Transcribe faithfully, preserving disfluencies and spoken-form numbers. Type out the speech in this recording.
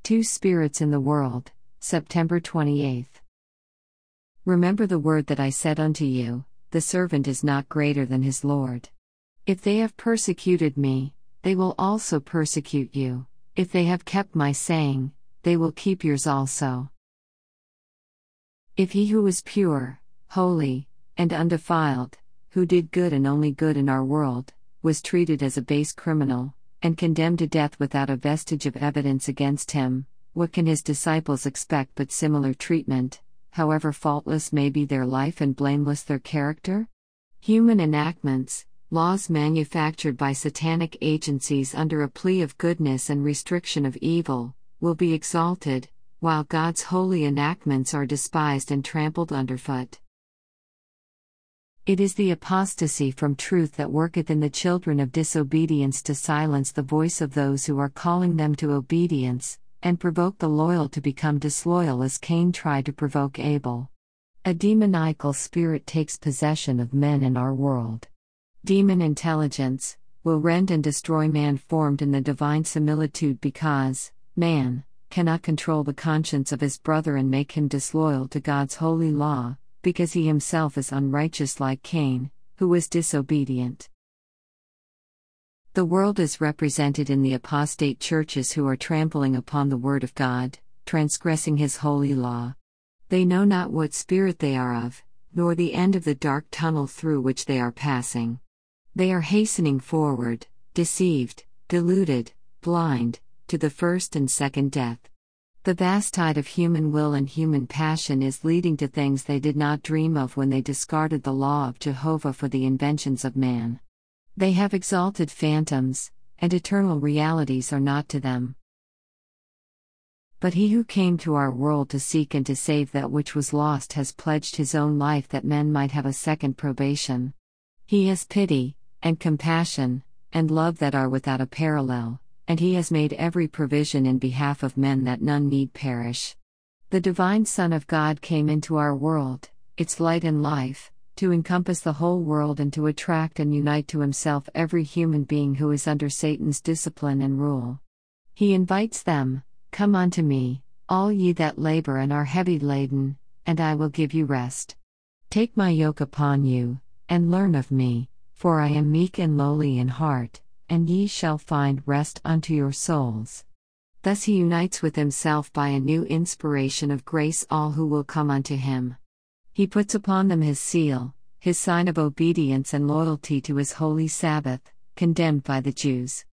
Two spirits in the world, September twenty-eighth. Remember the word that I said unto you, the servant is not greater than his Lord. If they have persecuted me, they will also persecute you. If they have kept my saying, they will keep yours also. If he who is pure, holy, and undefiled, who did good and only good in our world, was treated as a base criminal, and condemned to death without a vestige of evidence against him, what can his disciples expect but similar treatment, however faultless may be their life and blameless their character? Human enactments, laws manufactured by satanic agencies under a plea of goodness and restriction of evil, will be exalted, while God's holy enactments are despised and trampled underfoot. It is the apostasy from truth that worketh in the children of disobedience to silence the voice of those who are calling them to obedience, and provoke the loyal to become disloyal as Cain tried to provoke Abel. A demoniacal spirit takes possession of men in our world. Demon intelligence will rend and destroy man formed in the divine similitude because man cannot control the conscience of his brother and make him disloyal to God's holy law, because he himself is unrighteous like Cain, who was disobedient. The world is represented in the apostate churches who are trampling upon the word of God, transgressing his holy law. They know not what spirit they are of, nor the end of the dark tunnel through which they are passing. They are hastening forward, deceived, deluded, blind, to the first and second death. The vast tide of human will and human passion is leading to things they did not dream of when they discarded the law of Jehovah for the inventions of man. They have exalted phantoms, and eternal realities are not to them. But he who came to our world to seek and to save that which was lost has pledged his own life that men might have a second probation. He has pity, and compassion, and love that are without a parallel, and he has made every provision in behalf of men that none need perish. The divine Son of God came into our world, its light and life, to encompass the whole world and to attract and unite to himself every human being who is under Satan's discipline and rule. He invites them, "Come unto me, all ye that labor and are heavy laden, and I will give you rest. Take my yoke upon you, and learn of me, for I am meek and lowly in heart, and ye shall find rest unto your souls." Thus he unites with himself by a new inspiration of grace all who will come unto him. He puts upon them his seal, his sign of obedience and loyalty to his holy Sabbath, condemned by the Jews.